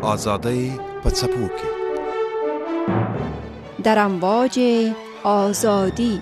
آزادی پڅپوکي در امواج آزادی.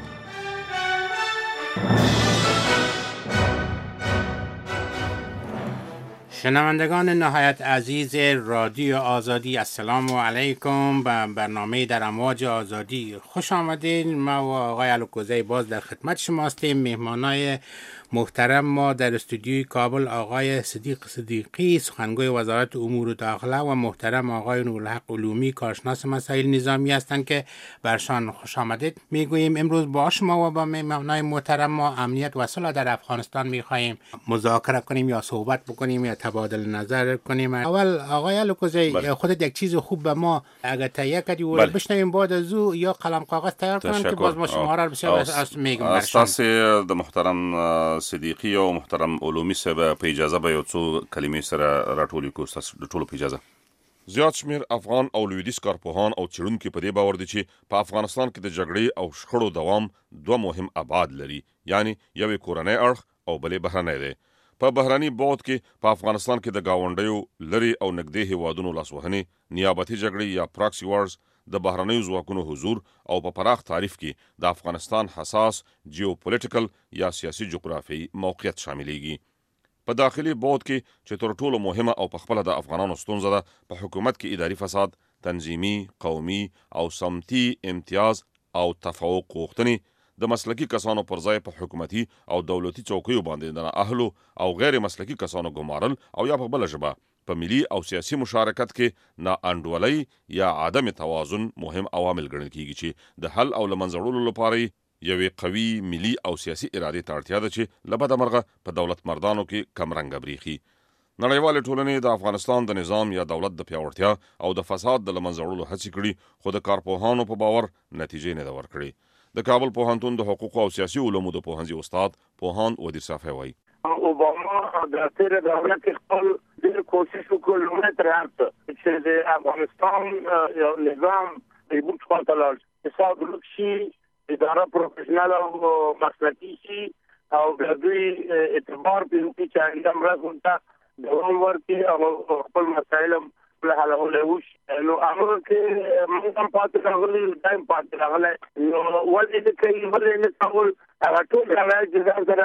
شنوندگان نهایت عزیز رادیو آزادی، السلام علیکم. به برنامه در امواج آزادی خوش آمدین. ما و آقای الکوزی باز در خدمت شما هستیم. مهمانای محترم ما در استودیوی کابل آقای صدیقی سخنگوی وزارت امور داخله و محترم آقای نورالحق علومی کارشناس مسائل نظامی هستند که برشان خوش آمدید میگوییم. امروز با شما و با مهمانای محترم ما امنیت و صلح در افغانستان میخواهیم مذاکره کنیم یا صحبت بکنیم یا تبادل نظر کنیم. اول آقای الکوزی خودت یک چیز خوب به ما اگه تهیه کردی و بشنویم، بعد از او یا قلم کاغذ تیار کنیم که باز ما شما را بسیار میگم اساس د محترم صدیقی او محترم علومی صاحب په اجازه به یو څو کلمې سره راټولې کو تاسو د ټولو په اجازه. زیات شمیر افغان او لویدیځ کارپوهان او څېړونکي په دې باور دي چې په افغانستان کې د جګړې او شخړو دوام دوه مهم ابعاد لري، یعنی یو کورنۍ اړخ او بلې بهرنۍ دی. په بهرني بعد کې په افغانستان کې د گاونډیو لري او نږدې هیوادونو لاسوهنې، نیابتي جګړې یا پراکسی وارز، د بهرنیو ځواکونو حضور او په پراخ تعریف کې د افغانستان حساس جیوپولیټیکل یا سیاسي جغرافیایي موقعیت شاملېږي. په داخلي بعد کې چې تر ټولو مهمه او په خپله د افغانانو ستونزه ده، په حکومت کې اداري فساد، تنظیمي، قومي او سمتي امتیاز او تفوق غوښتنې، د مسلکي کسانو پر ځای په حکومتي او دولتي چوکیو باندې د نااهلو او غیر مسلکي کسانو ګمارل، او یا په بله ژبه په ملي او سیاسي مشارکت کې ناانډولۍ یا عدم توازن مهم عوامل ګڼل کیږي چې د حل او له منځه وړلو لپاره یوې قوي ملي او سیاسي ارادې ته اړتیا ده چې له بده مرغه په دولت مردانو کې کمرنګه بریښي. نړیوالې ټولنې د افغانستان د نظام یا دولت د پیاوړتیا او د فساد د له منځه وړلو هڅې کړي، خو د کارپوهانو په باور نتیجې نه ده ورکړې. د کابل پوهنتون د حقوقو او سیاسي علومو د پوهنځي استاد پوهاند ودیر صافی وایي اوباما د تیر دولت خپل ډېر کوشش وکړ لومړی تر هر څه چې د افغانستان یو نظام ریبوټ خواته لاړ شي، حساب ورک شي، اداره پروفیشنل او مسلکي شي او بیا دوی اعتبار پرې وکړي چې انجام راغونډه دوام ورکړي او خپل مسایل له حلولو وشي. نو هغه کې موږ هم پاتې راغلي، ټایم پاتې راغلی، نو ولې نه کوي، ولې نه کول، هغه ټول راغلی چې دا سره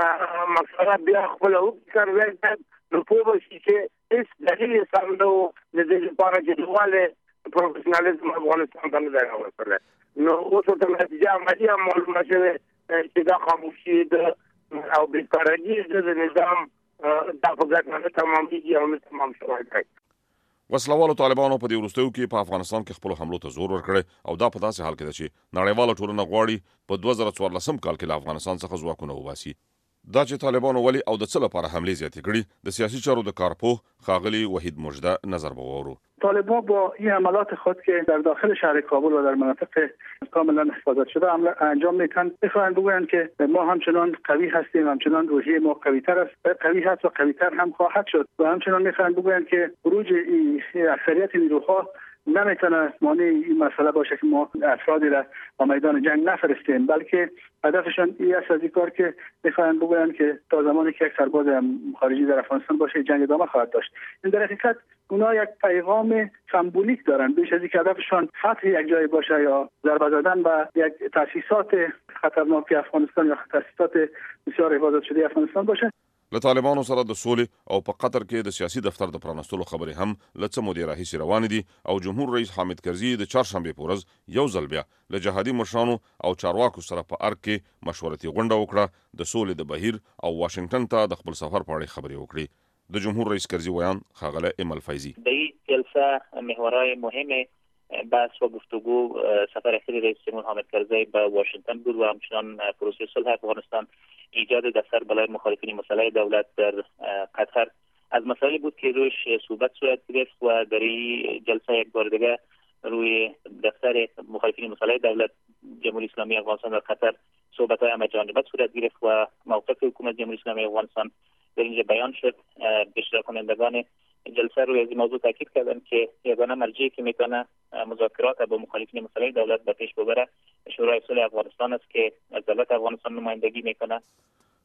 مقصده بیا خپل وکړي کاروي نو پوه شي چې هیڅ دلیل یې سم نه و د دې لپاره چې دوواله پروفیشنالیزم افغانستان ته نه دی راوستلی. نو اوس ورته نتیجه عملي هم معلومه شوې چې دا خاموشي او بېکارګي د نظام دا په ګټه نه تمامېږي او نه تمام شوی دی. وسلوالو طالبانو په دې وروستیو کې په افغانستان کې خپلو حملو ته زور ورکړی، او دا په داسې حال کې ده چې نړیواله ټولنه غواړي په 2014 کال کې له افغانستان څخه ځواکونه وباسي. دا چې طالبانو ولې او د څه لپاره حملې زیاتې کړي، د سیاسي چارو د کارپوه ښاغلي وحید مژده نظر به واورو. طالبان با این حملات خود که در داخل شهر کابل و در مناطق کاملا حفاظت شده انجام میتن، میخواهند بگویند که ما همچنان قوی هستیم، همچنان روحیه ما قوی‌تر است، قوی هست و قوی‌تر هم خواهد شد، و همچنان میخواهند بگویند که خروج اکثریت نیروها نمیتونه مانع این مسئله باشه که ما افرادی را با میدان جنگ نفرستیم، بلکه هدفشان این است از این کار که میخواهند بگویند که تا زمانی که یک سرباز خارجی در افغانستان باشه جنگ ادامه خواهد داشت. این در حقیقت اونا یک پیغام سمبولیک دارن، بیش از اینکه هدفشان فتح یک جای باشه یا ضربه زدن به یک تاسیسات خطرناک افغانستان یا تاسیسات بسیار حفاظت شده افغانستان باشه. له طالبانو سره د سولې او په قطر کې د سیاسي دفتر د پرانستلو خبرې هم له څه مودې راهیسې روانې دي، او جمهور رئیس حامد کرزي د چهارشنبې په ورځ یو ځل بیا له جهادي مشرانو او چارواکو سره په ارګ کې مشورتي غونډه وکړه، د سولې د بهیر او واشنگټن ته د خپل سفر په اړه خبرې وکړي. د جمهور رئیس کرزي ویان ښاغلی ایمل فیضی: در این جلسه محورهای مهم بحث و گفتگو سفر اخیر رئیس جمهور حامد کرزی به واشنگتن بود و همچنان پروسه صلح افغانستان، ایجاد دفتر برای مخالفین مسلح دولت در قطر از مسائلی بود که روش صحبت صورت گرفت و در این جلسه یک بار دیگه روی دفتر مخالفین مسلح دولت جمهوری اسلامی افغانستان در قطر صحبت‌های همه‌جانبه صورت گرفت و موقف حکومت جمهوری اسلامی افغانستان در اینجا بیان شد. اشتراک کنندگان جلسه روی از این موضوع تاکید کردند که یگانه مرجعی که میتونه مذاکرات با مخالفین مسلح دولت به پیش ببره شورای صلح افغانستان است که از دولت افغانستان نمایندگی میکنه.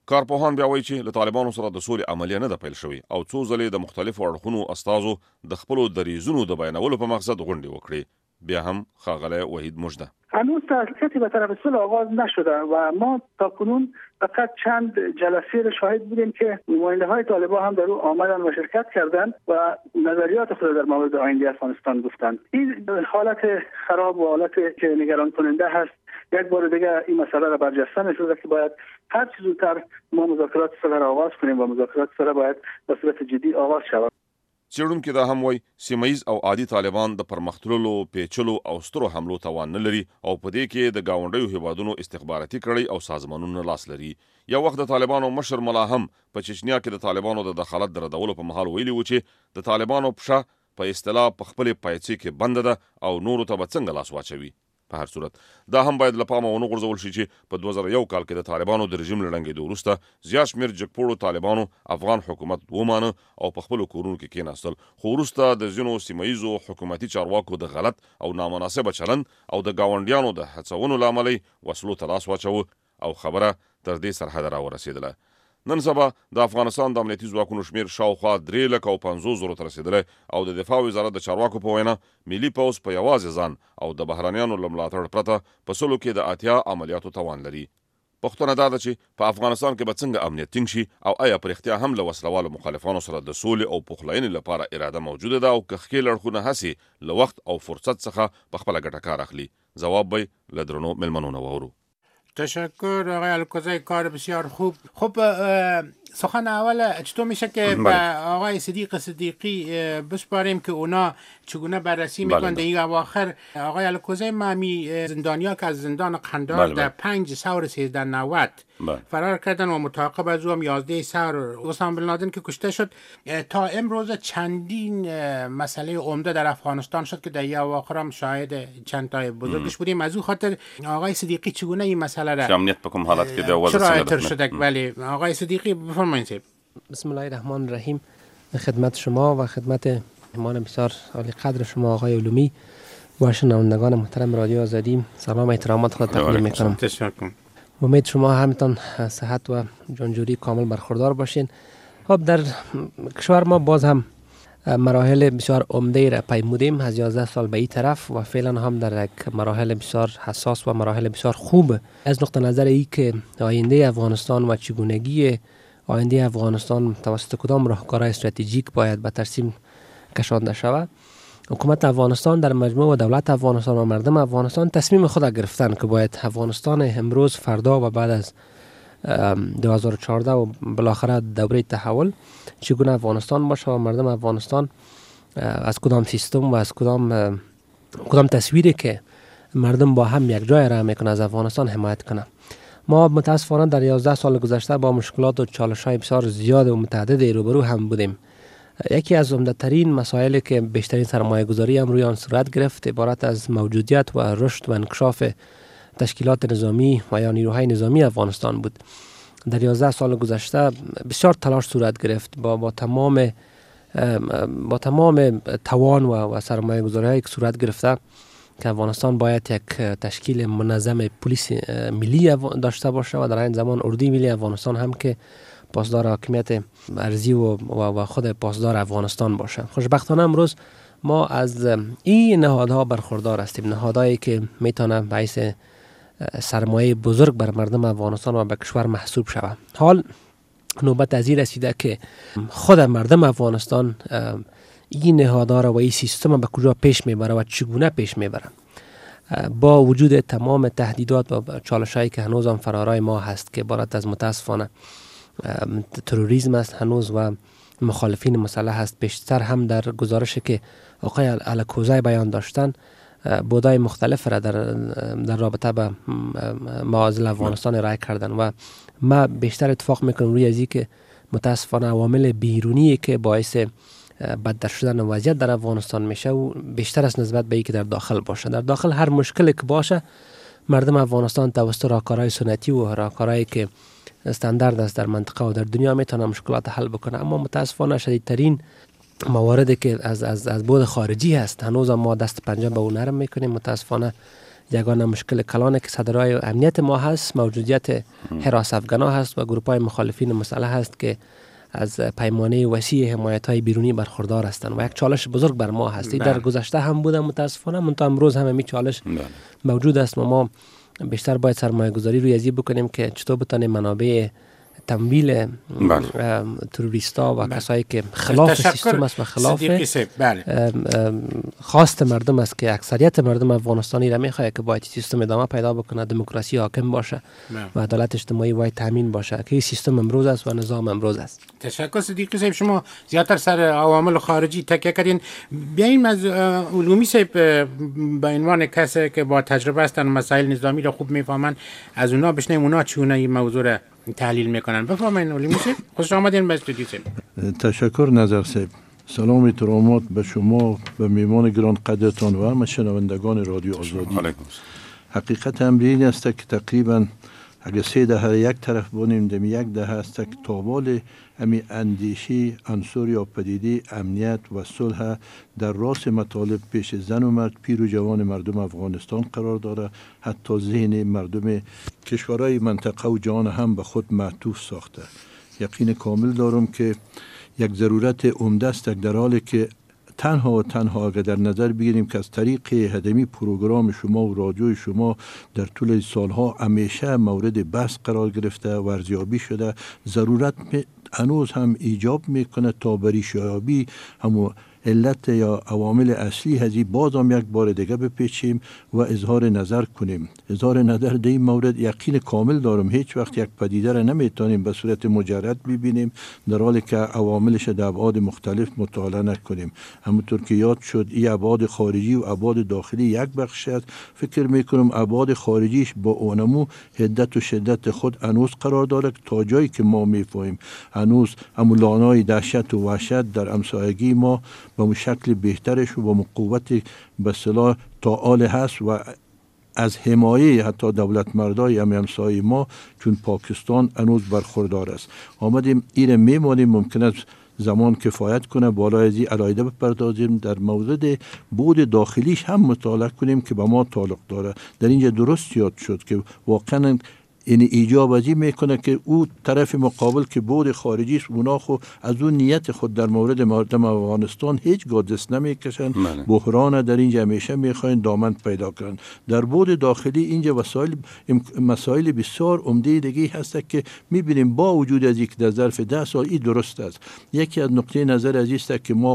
کارپوهان بیا وایي چې له طالبانو سره د سولې عملیه نه ده پیل شوې او څو ځلې د مختلفو اړخونو استازو د خپلو دریځونو د بیانولو په مقصد غونډې وکړې. بیا هم ښاغلی وحید مژده: هنوز تحقیقاتی به طرف صلح آغاز نشده و ما تاکنون فقط چند جلسه را شاهد بودیم که نماینده های طالبان هم در او آمدن و شرکت کردند و نظریات خود در مورد آینده افغانستان گفتند. این حالت خراب و حالت که نگران کننده هست. یک بار دیگه این مسئله را برجسته می‌سازد که باید هر چه زودتر ما مذاکرات صلح را آغاز کنیم و مذاکرات صلح باید به صورت جدی آغاز شود. څېړونکي دا هم وایي سیمه‌ییز او عادي طالبان د پرمختللو پیچلو او سترو حملو توان نه لري او په دې کې د ګاونډیو هیوادونو استخباراتي کړۍ او سازمانونو لاس لري. یو وخت د طالبانو مشر ملا هم په چچنیا کې د طالبانو د دخالت د ردولو په مهال ویلي و چې د طالبانو پښه په اصطلاح په خپلې پایڅې کې بنده ده او نورو ته به څنګه لاس واچوي. په هر صورت دا هم باید له پامه ونه غورځول شي چې په 2001 کال کې د طالبانو د رژیم له ړنګېدو وروسته زیات شمېر جګپوړو طالبانو افغان حکومت ومانه او په خپلو کورونو کې کېناستل، خو وروسته د ځینو سیمه ییزو حکومتي چارواکو د غلط او نامناسبه چلند او د ګاونډیانو د هڅونو له امله وسلو ته لاس واچوه او خبره تر دې سرحده راورسېدله. نن سبا د افغانستان د امنیتي ځواکونو شمېر شاوخوا 350,000 ته رسېدلی او د دفاع وزارت د چارواکو په وینا ملي پوځ په یوازې ځان او د بهرانیانو له ملاتړ پرته په سلو کې د 80 عملیاتو توان لري. پوښتنه دا ده چې په افغانستان کې به څنګه امنیت ټینګ شي او آیا په رښتیا هم له وسلوالو مخالفانو سره د سولې او پخلاینې لپاره اراده موجوده ده او که ښکېل اړخونه هسې له وخت او فرصت څخه په خپله ګټه کار اخلي؟ ځواب به له درنو مېلمنو نه واورو. تشکر آقای الکوزی، کار بسیار خوب. خب سخن اول چطور میشه که به آقای صدیقی بسپاریم که اونا چگونه بررسی میکنند این اواخر؟ آقای الکوزی مامی زندانیا که از زندان قندهار در 5 ثور 1390 فرار کردن و متعاقب از او هم 11 ثور اسامه بن لادن که کشته شد، تا امروز چندین مسئله عمده در افغانستان شد که در این اواخر هم شاهد چند تا بزرگش بودیم. از او خاطر آقای صدیقی چگونه این مسئله را امنیت بکم حالت که در وضع چرا شده؟ ولی آقای صدیقی بفرمایید. بسم الله الرحمن الرحیم. خدمت شما و خدمت مهمان بسیار عالی قدر شما آقای علومی و شنوندگان محترم رادیو آزادی سلام و احترامات خود تقدیم میکنم. تشکر. امید شما همتون صحت و جانجوری کامل برخوردار باشین. خب در کشور ما باز هم مراحل بسیار عمده را پیمودیم از 11 سال به این طرف و فعلا هم در یک مراحل بسیار حساس و مراحل بسیار خوب از نقطه نظر ای که آینده افغانستان و چگونگی آینده افغانستان توسط کدام راهکارهای استراتژیک باید به ترسیم کشانده شود. حکومت افغانستان در مجموع و دولت افغانستان و مردم افغانستان تصمیم خود گرفتن که باید افغانستان امروز، فردا و بعد از 2014 و بالاخره دوره تحول چگونه افغانستان باشه و مردم افغانستان از کدام سیستم و از کدام تصویری که مردم با هم یک جای راه میکنه از افغانستان حمایت کنه. ما متاسفانه در 11 سال گذشته با مشکلات و چالش‌های بسیار زیاد و متعدد روبرو هم بودیم. یکی از عمده‌ترین مسائلی که بیشترین سرمایه‌گذاری هم روی آن صورت گرفت عبارت از موجودیت و رشد و انکشاف تشکیلات نظامی و یا نیروهای نظامی افغانستان بود. در 11 سال گذشته بسیار تلاش صورت گرفت با تمام توان و سرمایه‌گذاری‌هایی که صورت گرفته که افغانستان باید یک تشکیل منظم پلیس ملی داشته باشه و در این زمان اردوی ملی افغانستان هم که پاسدار حاکمیت ارضی و خود پاسدار افغانستان باشه. خوشبختانه امروز ما از این نهادها برخوردار هستیم، نهادهایی که میتونه باعث سرمایه بزرگ بر مردم افغانستان و به کشور محسوب شود. حال نوبت از این رسیده که خود مردم افغانستان این نهادها را و این سیستم به کجا پیش میبره و چگونه پیش میبره. با وجود تمام تهدیدات و چالش‌هایی که هنوز هم فرارای ما هست که عبارت از متاسفانه تروریسم است هنوز و مخالفین مسلح است، بیشتر هم در گزارشی که آقای الکوزی بیان داشتن بودای مختلف را در رابطه به معاضل افغانستان ارائه کردن و ما بیشتر اتفاق میکنم روی ازی که متاسفانه عوامل بیرونی که باعث بدتر شدن وضعیت در افغانستان میشه و بیشتر از نسبت به ای که در داخل باشه. در داخل هر مشکلی که باشه مردم افغانستان توسط راهکارهای سنتی و راهکارهایی که استاندارد است در منطقه و در دنیا میتونه مشکلات حل بکنه، اما متاسفانه شدیدترین مواردی که از بود خارجی هست هنوز ما دست پنجه به اون نرم میکنیم. متاسفانه یگانه مشکل کلان که صدرای امنیت ما هست موجودیت حراس افغانا هست و گروپ‌های مخالفین مسلح هست که از پیمانه وسیع حمایت‌های بیرونی برخوردار هستند و یک چالش بزرگ بر ما هست. در گذشته هم بوده متاسفانه، منتها امروز هم همین چالش موجود است و ما بیشتر باید سرمایه‌گذاری روی ازی بکنیم که چطور بتونیم منابع تمویل تروریستا و کسایی که خلاف سیستم است و خلاف خواست مردم است که اکثریت مردم افغانستانی را میخواد که باید سیستم ادامه پیدا بکنه، دموکراسی حاکم باشه و عدالت اجتماعی باید تامین باشه که این سیستم امروز است و نظام امروز است. تشکر صدیقی صاحب. شما زیادتر سر عوامل خارجی تکیه کردین. بیایم از علومی صاحب به عنوان کسی که با تجربه هستن مسائل نظامی را خوب میفهمن از اونا بشنیم اونا چونه این موضوع را تحلیل میکنن. بفرمایید علومی صاحب. خوش آمدین به استودیو صاحب. تشکر نظر صاحب. سلام احترامات به شما و میمان گران قدرتان و همه شنوندگان رادیو آزادی. حقیقت امر این است که تقریبا اگر 3 دهه یک طرف بانیم دمی 1 دهه است که تابال امی اندیشی عنصر یا پدیده امنیت و صلح در راس مطالب پیش زن و مرد پیر و جوان مردم افغانستان قرار داره، حتی ذهن مردم کشورهای منطقه و جهان هم به خود معطوف ساخته. یقین کامل دارم که یک ضرورت عمده است در حالی که تنها اگر در نظر بگیریم که از طریق هدمی پروگرام شما و رادیو شما در طول سالها همیشه مورد بحث قرار گرفته و ارزیابی شده، ضرورت هنوز هم ایجاب میکنه تا بر ریشه‌یابی همو علت یا عوامل اصلی هزی باز هم یک بار دیگه بپیچیم و اظهار نظر کنیم. اظهار نظر در این مورد یقین کامل دارم هیچ وقت یک پدیده را نمیتونیم به صورت مجرد ببینیم در حالی که عواملش در ابعاد مختلف مطالعه نکنیم. همونطور که یاد شد این ابعاد خارجی و ابعاد داخلی یک بخش است. فکر میکنم ابعاد خارجیش با اونمو حدت و شدت خود هنوز قرار داره تا جایی که ما میفهمیم هنوز امولانای دهشت و وحشت در همسایگی ما با شکل بهترش و با قوت به اصطلاح تعال هست و از حمایه حتی دولت مردای همسایه ما چون پاکستان هنوز برخوردار است. آمدیم این میمانیم ممکن است زمان کفایت کنه بالای ازی علایده بپردازیم در مورد بود داخلیش هم مطالعه کنیم که به ما تعلق داره. در اینجا درست یاد شد که واقعا این ایجاب ازی میکنه که او طرف مقابل که بود خارجی است اونا خو از اون نیت خود در مورد مردم افغانستان هیچ دست نمیکشن، بحران در اینجا همیشه میخواین دامن پیدا کنن. در بود داخلی اینجا مسائل بسیار عمده دیگه هست که میبینیم با وجود از یک در ظرف 10 سال این درست است. یکی از نقطه نظر از است که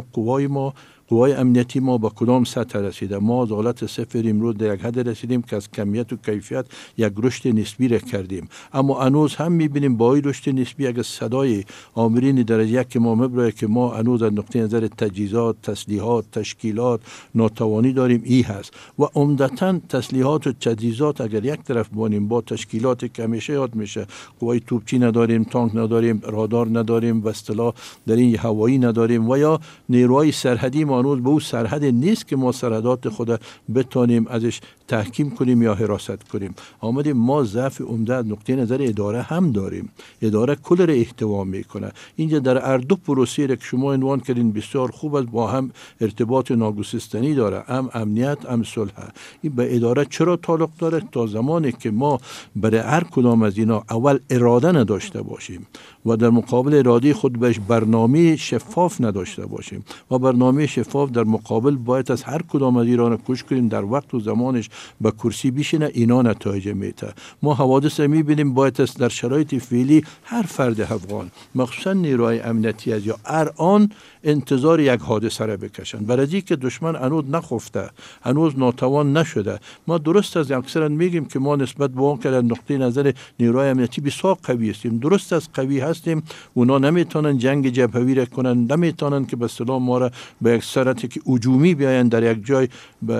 قوای امنیتی ما با کدام سطح رسیده. ما از حالت صفر امروز در یک حد رسیدیم که از کمیت و کیفیت یک رشد نسبی را کردیم، اما هنوز هم میبینیم با این رشد نسبی اگر صدای آمرین درجه یک که ما مبرای که ما هنوز از نقطه نظر تجهیزات، تسلیحات، تشکیلات ناتوانی داریم ای هست و عمدتاً تسلیحات و تجهیزات اگر یک طرف بانیم با تشکیلات که همیشه یاد میشه قوای توپچی نداریم، تانک نداریم، رادار نداریم، به اصطلاح در این هوایی نداریم و یا نیروهای سرحدی ما هنوز به اون سرحد نیست که ما سرحدات خود بتانیم ازش تحکیم کنیم یا حراست کنیم. آمدیم ما ضعف عمده از نقطه نظر اداره هم داریم. اداره کل را احتوا میکنه. اینجا در هر دو پروسه که شما عنوان کردین بسیار خوب است، با هم ارتباط ناگسستنی داره، هم امنیت هم صلح. این به اداره چرا تعلق داره؟ تا زمانی که ما برای هر کدام از اینا اول اراده نداشته باشیم و در مقابل اراده خود بهش برنامه شفاف نداشته باشیم و برنامه شفاف در مقابل باید از هر کدام از ایران کوشش کنیم در وقت و زمانش به کرسی بشینه، اینا نتایج میده. ما حوادث میبینیم باید است در شرایط فعلی هر فرد افغان مخصوصا نیروهای امنیتی از یا هر آن انتظار یک حادثه را بکشن برای که دشمن هنوز نخفته، هنوز ناتوان نشده. ما درست از اکثرا میگیم که ما نسبت به اون که در نقطه نظر نیروهای امنیتی بسیار قوی هستیم، درست از قوی هستیم. اونا نمیتونن جنگ جبهوی را کنن، نمیتونن که به اصطلاح ما را به یک صورتی که هجومی بیاین در یک جای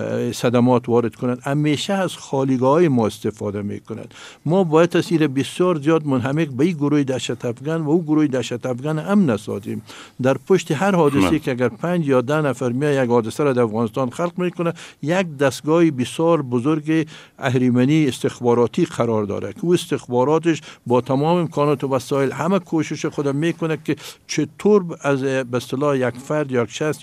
صدمات وارد کنند. همیشه از خالیگاه‌های ما استفاده میکنند. ما باید تاثیر بسیار زیاد منحمق به این گروه دهشت افغان و او گروه دهشت افغان هم نسازیم. در پشت هر حادثه که اگر 5 یا 10 نفر میاد یک حادثه را در افغانستان خلق میکنه، یک دستگاه بسیار بزرگ اهریمنی استخباراتی قرار داره که او استخباراتش با تمام امکانات و وسایل همه کوشش خود میکنه که چطور از به اصطلاح یک فرد یا یک شخص یا گروه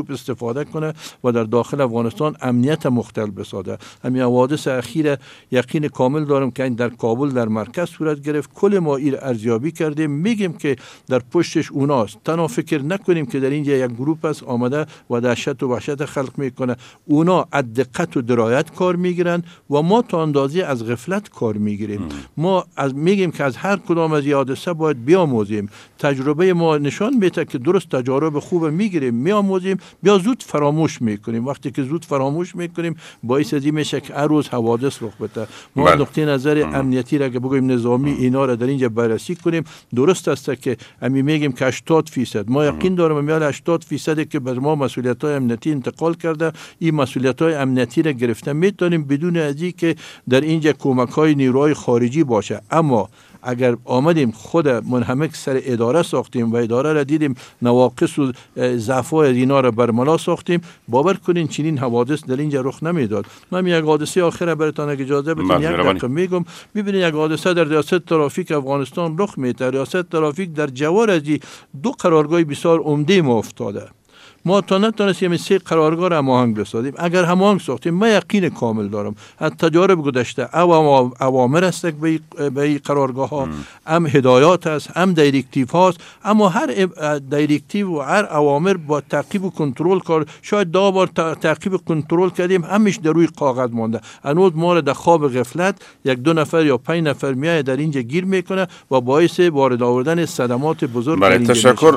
مناسب استفاده کنه و در داخل افغانستان امنیت مختل بسازه. همین حوادث اخیر یقین کامل دارم که این در کابل در مرکز صورت گرفت. کل ما این ارزیابی کردیم، میگیم که در پشتش اوناست. تنها فکر نکنیم که در اینجا یک گروپ است آمده و دهشت و وحشت خلق میکنه. اونا از دقت و درایت کار میگیرن و ما تا اندازه از غفلت کار میگیریم. ما میگیم که از هر کدام از حادثه باید بیاموزیم. تجربه ما نشان میده که درست تجارب خوب میگیریم، میاموزیم، بیا زود فراموش میکنیم. وقتی که زود فراموش میکنیم باعث از این میشه که هر روز حوادث رخ بده. ما نقطه نظر امنیتی را که بگویم نظامی اینا را در اینجا بررسی کنیم، درست است که همین میگیم که 80% ما یقین دارم میال 80% که بر ما مسئولیت‌های امنیتی انتقال کرده، این مسئولیت‌های امنیتی را گرفته میتونیم بدون از اینکه در اینجا کمک‌های نیروهای خارجی باشه. اما اگر آمدیم خود منهمک سر اداره ساختیم و اداره را دیدیم نواقص و ضعف‌های اینا را برملا ساختیم، باور کنین چنین حوادث در اینجا رخ نمیداد. من یک حادثه آخره براتون اجازه بدین یک دقیقه میگم. ببینید یک حادثه در ریاست ترافیک افغانستان رخ میده. ریاست ترافیک در جوار از 2 قرارگاه بسیار عمده ما افتاده. ما تا نتونستیم 3 قرارگاه را هماهنگ بسازیم. اگر هماهنگ ساختیم، من یقین کامل دارم از تجارب گذشته اوامر است به این قرارگاه ها، هم هدایات است، هم دایرکتیو هاست، اما هر دایرکتیو و هر اوامر با تعقیب و کنترل کار. شاید 2 بار تعقیب و کنترل کردیم، همش در روی کاغذ مانده. هنوز ما را در خواب غفلت 1-2 نفر یا 5 نفر میاد در اینجا گیر میکنه و باعث وارد آوردن صدمات بزرگ در اینجا تشکر.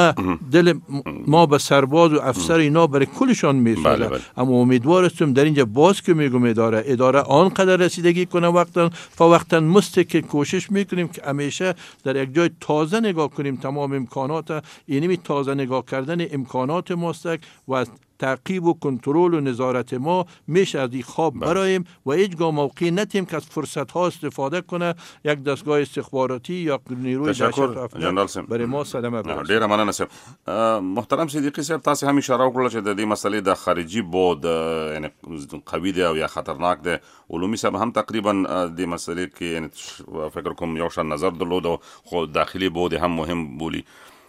ما به سرباز و افسر اینا برای کلشان میسازه. اما امیدوار هستم در اینجا باز که میگم اداره آنقدر رسیدگی کنه وقتا مست که کوشش میکنیم که همیشه در یک جای تازه نگاه کنیم تمام امکانات. یعنی تازه نگاه کردن امکانات ماست و تعقیب و کنترل و نظارت ما میشه از این خواب برایم و هیچگاه موقعی نتیم که از فرصت ها استفاده کنه یک دستگاه استخباراتی یا نیروی دهشت افغان برای ما صدمه برسه. ډیره مننه صاحب. محترم صدیقی صاحب، تاسو هم اشاره وکړه چې د دې مسلې د خارجي بود یعنی قوي دی او یا خطرناک دی. علومي صاحب هم تقریبا د مسلې کې یعنی فکر کوم یو شان نظر درلود، خو داخلي بود هم مهم بولی.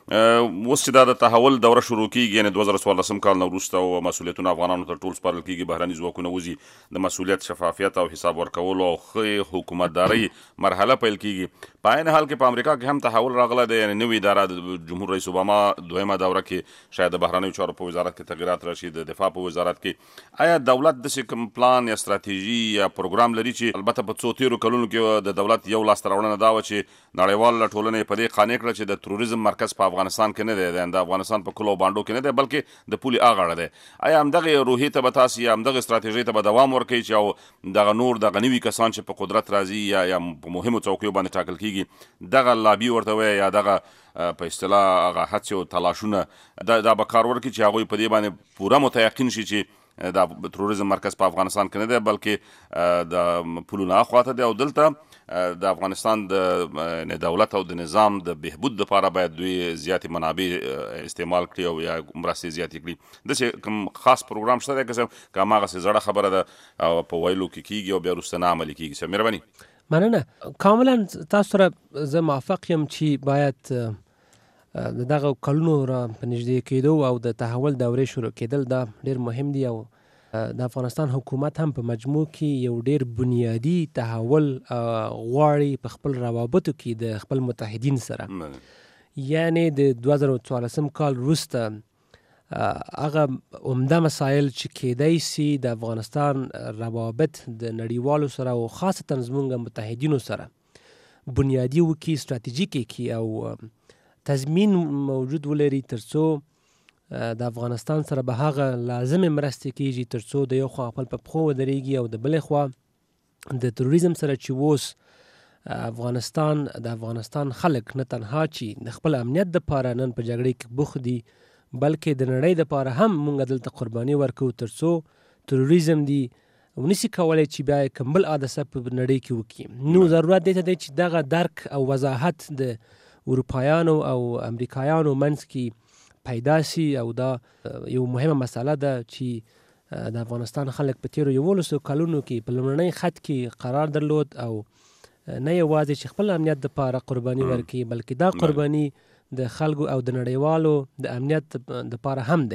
اوس چې دا د تحول دوره شروع کیږي، یعنی 2014 کال نه وروسته او مسؤلیتونه افغانانو ته ټول سپارل کیږي، بهرني ځواکونه وځي، د مسؤلیت شفافیت او حساب ورکولو او ښه حکومتداري مرحله پیل کیږي. په عین حال کې په امریکا کې هم تحول راغلی دی، یعنی نوې اداره د جمهور رئیس اوباما 2مه دوره کې شاید د بهرنیو چارو په وزارت کې تغیرات راشي، د دفاع په وزارت کې. آیا دولت داسې کوم پلان یا ستراتیژي یا پروګرام لري چې البته په څو تیرو کلونو کې د دولت یو لاسته راوړنه دا وه چې نړیواله ټولنه په دې قانع کړه چې د تروریزم مرکز په افغانستان کې نه دی، د افغانستان په کلو بانډو کې نه دی، بلکې د پولې اغاړه دی. آیا همدغه روحیې ته به تاسو یا همدغه ستراتیژۍ ته به دوام ورکوئ چې او دغه نور دغه نوي کسان چې په قدرت راځي یا په مهمو څوکیو باندې ټاکل کیږي دغه لابي ورته وایي یا دغه په اصطلاح هغه هڅې او تلاشونه دا به کار ورکړي چې هغوی په دې باندې پوره متیقن شي چې د تروریزم مرکز په افغانستان کې نه دی بلکې د پولو نه خواته دی او دلته د افغانستان د دولت او د نظام د بهبود لپاره باید دوی زیاتې منابع استعمال کړي او یا مرستې زیاتې کړي. داسې کوم خاص پروګرام شته دی که هماغسې زړه خبره ده او په ویلو کې کیږي او بیا وروسته نه عملي کیږي؟ صاحب مهرباني. مننه. کاملا تاسو سره زه موافق یم چې باید دغه کلونو را په نږدې کېدو او د تحول دورې شروع کېدل دا ډېر مهم دي او د افغانستان حکومت هم په مجموع کې یو ډېر بنیادی تحول غواړي په خپل روابطو کې د خپل متحدین سره. یعنی د 2014 کال وروسته هغه عمده مسایل چې کېدای سي د افغانستان روابط د نړیوالو سره او خاصتا زموږ متحدینو سره بنیادی وکړي، ستراتیژیک کړي او تضمین موجود ولري ترڅو د افغانستان سره به هغه لازمې مرستې کېږي ترڅو د یو خوا خپل په پښو ودرېږي او د بلې خوا د تروریزم سره چې اوس د افغانستان خلک نه تنها چې د خپل امنیت دپاره نن په جګړې کې بوخت دي بلکې د نړۍ دپاره هم موږ دلته قرباني ورکوو ترڅو تروریزم دی ونسي کولی چې بیا کوم بل حادثه په نړۍ کې وکړي. نو ضرورت دی ته دی چې دغه درک او وضاحت د اروپایانو او امریکایانو منځ کې پیدا سي او دا یو مهمه مسله ده چې د افغانستان خلک په تیرو 11 کلونو کې په لومړني خط کې قرار درلود او نه یوازې چې خپل امنیت دپاره قرباني ورکړي بلکې دا قرباني د خلکو او د نړیوالو د امنیت دپاره هم دی.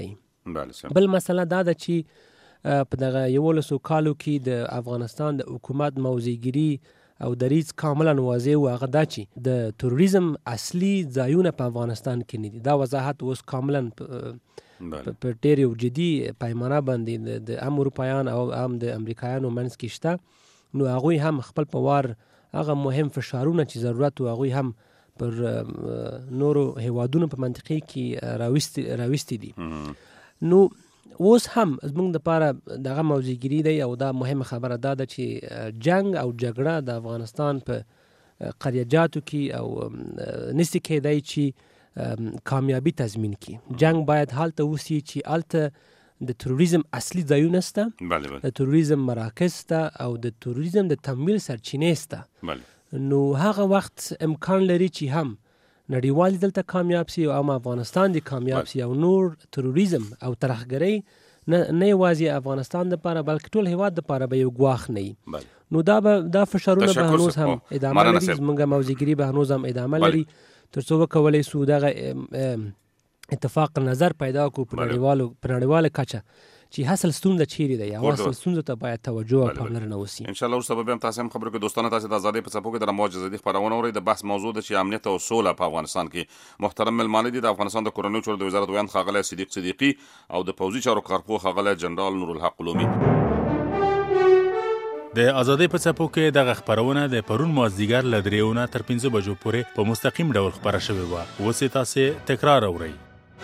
بل مسله دا ده چې په دغه 11 کالو کې د افغانستان د حکومت موضعګیری او دریځ کاملا واضح و، هغه دا چې د تروریزم اصلي ځایونه په افغانستان کې نه دي. دا وضاحت اوس کاملا په ډېر یو جدي پیمانه باندې د اروپایان او هم د امریکایانو منځ کې شته. نو هغوی هم خپل په وار هغه مهم فشارونه چې ضرورت و هغوی هم پر نورو هیوادونو په منطقې کې راوستي دي. نو اوس هم زموږ دپاره دغه موضوعګیري دی او دا مهمه خبره دا ده چې جنگ او جګړه د افغانستان په قریجاتو کې او نسی کېدای چې کامیابی تضمین کړي. جنگ باید هلته وسی چې هلته د تروریزم اصلي ځایونه سته، د تروریزم مراکز سته او د تروریزم د تمویل سرچینې سته. نو هغه وخت امکان لري چې هم نړیوال دلته کامیاب سي او هم افغانستان دي کامیاب سي او نور تروریزم او ترهګرۍ نه یوازې افغانستان لپاره بلکې ټول هیواد لپاره به یو ګواښ نه وي. نو دا فشارونه به هنوز هم ادامه لري، زموږ موضوعګیري به هنوز هم ادامه لري تر څو وکولای سو دغه اتفاق نظر پیدا کو په نړیواله کچه چې حاصل ستونزه چیرې ده یا حاصل ستونزه ته باید توجه او پاملرنه وشي. ان شاء الله سبب هم تاسو هم خبرو کې دوستانه تاسو د ازادي په څپو کې د موج ازادي خبرونه اوري. د بحث موضوع د چې امنیت او سوله په افغانستان کې محترم ملمانه دي د افغانستان د کورنیو چارو د وزارت ویان خاغله صدیق صدیقی او د پوځي چارو کارپو خاغله جنرال نور الحق علومي. د ازادي په څپو کې د خبرونه د پرون مازدیګر ل 3 تر 5 بجو پورې په مستقیم ډول خبره شوې و. اوس تاسو تکرار اورئ.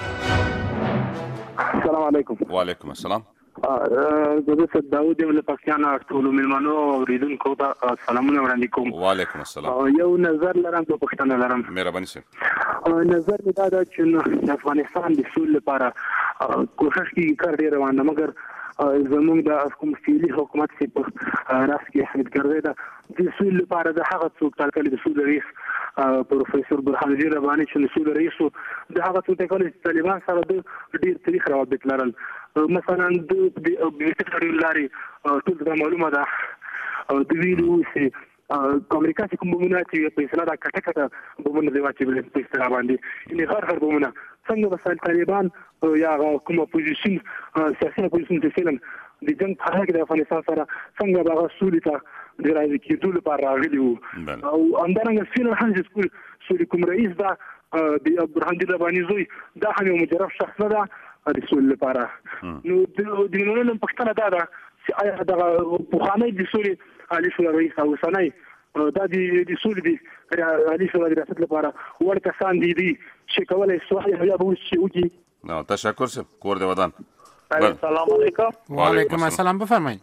السلام علیکم. وعلیکم السلام. زه داوود یم له پاکستان ټول ملمنو اوریدونکو ته سلامونه وړاندې کوم. وعلیکم السلام. یو نظر لرم په پښتنه لرم. مهرباني سي. نظر می دا چې د افغانستان د سولې لپاره کوشش کی کار ډیر روان ده، مګر زموږ د کوم فعلی حکومت چې په راس کې حمید ګرځي دا د سولې لپاره د هغه څوک ټاکلي د سولې رئیس پروفیسور برهان الدین رباني چې د سولې رئیس د هغه څوک ټاکلي چې طالبان سره د ډیر تاریخ روابط لرل. مثلا د بیسټری لاري ټول دا معلومه ده د ویلو چې امریکا چې کوم بمونه چې په اسلام دا کټه بمونه دی واچي په اسلام باندې ان هر بمونه څنګه وسایل طالبان یا کوم اپوزیشن سیاسي اپوزیشن د فلم د جنگ په حق د افغانستان سره څنګه باغ سولې ته د راځي کېدو لپاره راغلي وو او اندرنګ فلم هم چې سولې کوم رئیس دا د برهان الدین رباني زوی دا هم یو مجرب شخص نه ده د سولې لپاره. نو د نړۍ پښتنه دا ده چې آیا د پوخانۍ د سولې علي شورا رئیس او سنای دا د سولې د علي شورا د ریاست لپاره ور کسان دي چې کولای سوال یا به وشي وږي. نو تشکر سه کور دی ودان. سلام علیکم. وعلیکم السلام. بفرمایید.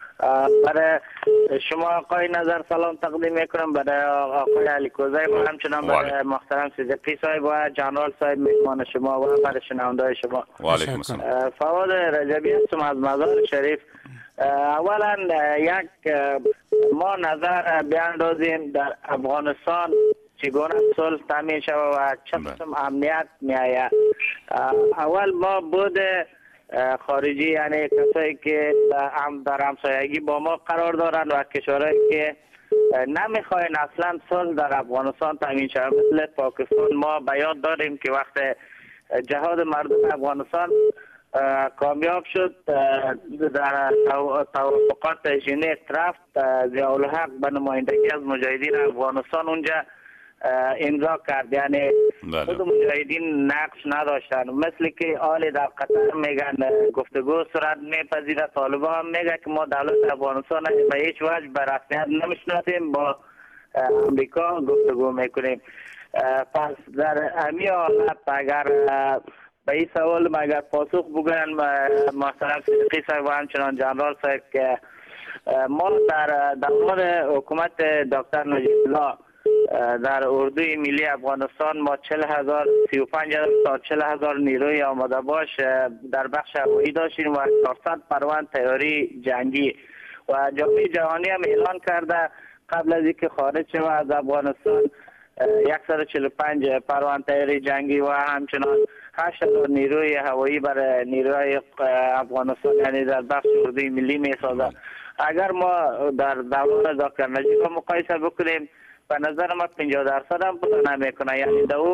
برای شما آقای نظر سلام تقدیم میکنم، برای آقای علی کوزی و همچنان برای محترم صدیقی صاحب و جنرال صاحب مهمان شما و برای شنونده شما. وعلیکم السلام. فواد رجبی هستم از مزار شریف. اولا یک ما نظر بیاندازیم در افغانستان چگونه صلح تامین شود و چه قسم امنیت میآید. اول ما بود خارجی یعنی کسایی که در همسایگی با ما قرار دارند و کشورهایی که نمیخواین اصلا صلح در افغانستان تامین شود مثل پاکستان. ما بیان داریم که وقت جهاد مردم افغانستان کامیاب شد در توافقات ژنو رفت، ضیاء الحق به نمایندگی از مجاهدین افغانستان اونجا امضا کرد، یعنی خود مجاهدین نقش نداشتن. مثل که آل در قطر میگن گفتگو صورت میپذیره، طالبان هم میگه که ما دولت افغانستان به هیچ وجه به رسمیت نمیشناسیم، با امریکا گفتگو میکنیم. پس در امی حالت اگر به این سوال مگر پاسخ بگوین محترم صدیقی صاحب و همچنان جنرال صاحب که ما در دوران حکومت دکتر نجیب الله در اردوی ملی افغانستان ما 35,000 تا 40,000 نیروی آماده باش در بخش هوایی داشتیم و 400 پرواز تیاری جنگی و جامعه جهانی هم اعلان کرده قبل از اینکه خارج شود از افغانستان 145 پرواز تیاری جنگی و همچنان 8,000 نیروی هوایی برای نیروی افغانستان یعنی در بخش اردوی ملی می سازد. اگر ما در دوران دکتر نجیب مقایسه بکنیم به نظر ما 50% هم بوده نمیکنه، یعنی در او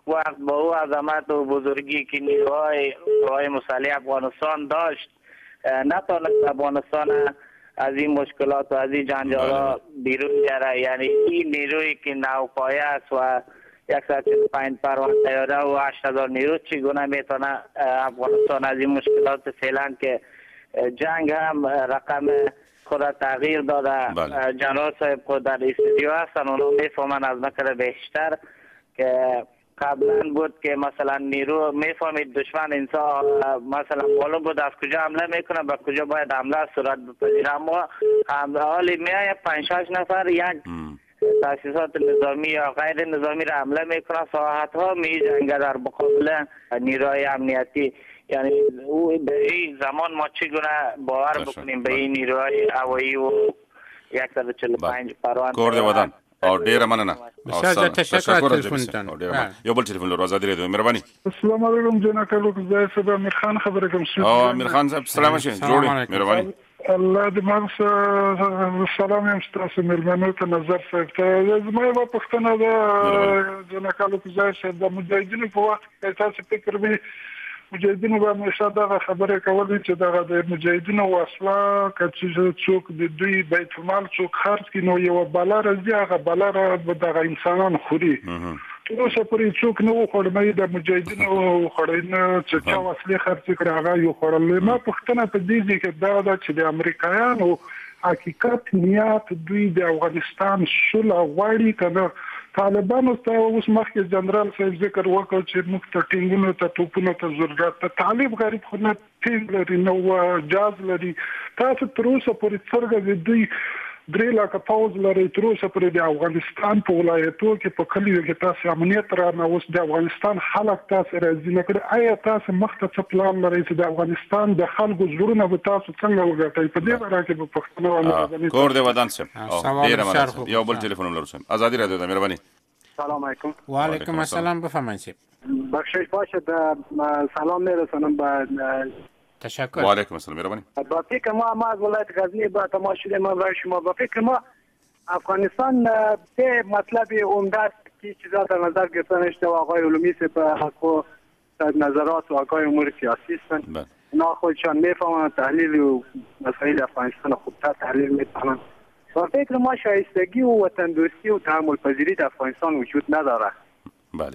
وقت با او عظمت و بزرگی که نیروهای مسلح افغانستان داشت نتوانست افغانستان از این مشکلات و از این جنجالات بیرون بیاره. یعنی این نیرویی که نوپایه است و 145 پرواز طیاره و 8000 نیرو چگونه میتونه افغانستان از این مشکلات فعلا که جنگ هم رقم خود تغییر داده. جنرال صاحب خود در استودیو هستن، اونا میفهمن از نکره بیشتر که قبلا بود که مثلا نیرو میفهمید دشمن انسان مثلا معلوم بود از کجا حمله میکنه به کجا باید حمله صورت بپذیره، اما حالی میایه 5-6 نفر یک تاسیسات نظامی یا غیر نظامی را حمله میکنه، ساعت ها می جنگه در مقابل نیروهای امنیتی. یعنی او به این زمان ما چگونه باور بکنیم به این نیروهای هوایی و 145 پروان کورده ودان او ډیره مننه. بسیار تشکر از تلفنتان. یو بل تلفن لرو آزادی رادیو مهرباني. السلام علیکم جناب کلوک صاحب امیر خان خبره کوم. امیر خان صاحب سلام شه جوړی مهرباني. الله دې مغز سلام یم تاسو مېلمنو ته نظر صاحب ته زما یو پښتنه ده جناب کلوک صاحب د مجاهدینو په وخت کې تاسو فکر به مجاهدینو به همیشه دا خبره کولې چې دا د مجاهدینو واسله کچې څوک د دوی بیت المال څوک خرج کړي نو یو بلا راځي هغه بلا را د انسانان خوري. اوسه پرې څوک نه وخوړمې د مجاهدینو خورینه چې چا وسلې خرج کړي هغه یو خورل. ما پښتنه په دې کې دا چې د امریکایانو حقیقت نیت دوی د افغانستان شل غواړي کنه. طالبانو ته اوس مخکې جنرال صاحب ذکر وکړ چې موږ ته ټینګونو ته توپونو ته ضرورت ته طالب غریب خو نه ټینګ لري نو جاز لري. تاسو تر اوسه پورې څرګه دوی 3 لکه پوز لري تر اوسه پورې د افغانستان په ولایتو کې په کلیو کې تاسو امنیت را نه اوس د افغانستان خلک تاسو راځي نه کړی. آیا تاسو مخته څه پلان لرئ چې د افغانستان د خلکو زړونه به تاسو څنګه وګټئ؟ په دې اړه کې په پښتنو باندې کور دی ودان صاحب ډیر مننه. یو بل تلفن لرو صاحب آزادی رادیو ته مهرباني. سلام علیکم. و علیکم السلام بفرمایید. بخشش باشه سلام میرسونم به تشکر. و علیکم السلام مهربانی. با فکر ما از ولایت غزنی با تماشای ما برای شما با فکر ما افغانستان به مطلب عمده است که چیزا در نظر گرفته نشده و آقای علومی سپاه و نظرات و آقای امور سیاسی هستند. اینا خودشان میفهمن تحلیل و مسائل افغانستان خوبتر تحلیل میکنن. با فکر ما شایستگی و وطن دوستی و تحمل پذیری در افغانستان وجود نداره. بله.